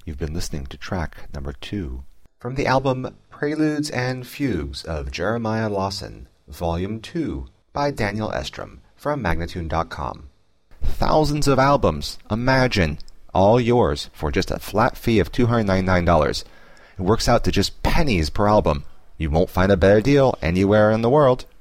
You've been listening to track number 2 from the album Preludes and Fugues of Jeremiah Lawson, Volume 2 by Daniel Estrom from Magnatune.com. Thousands of albums, imagine, all yours for just a flat fee of $299. It works out to just pennies per album. You won't find a better deal anywhere in the world.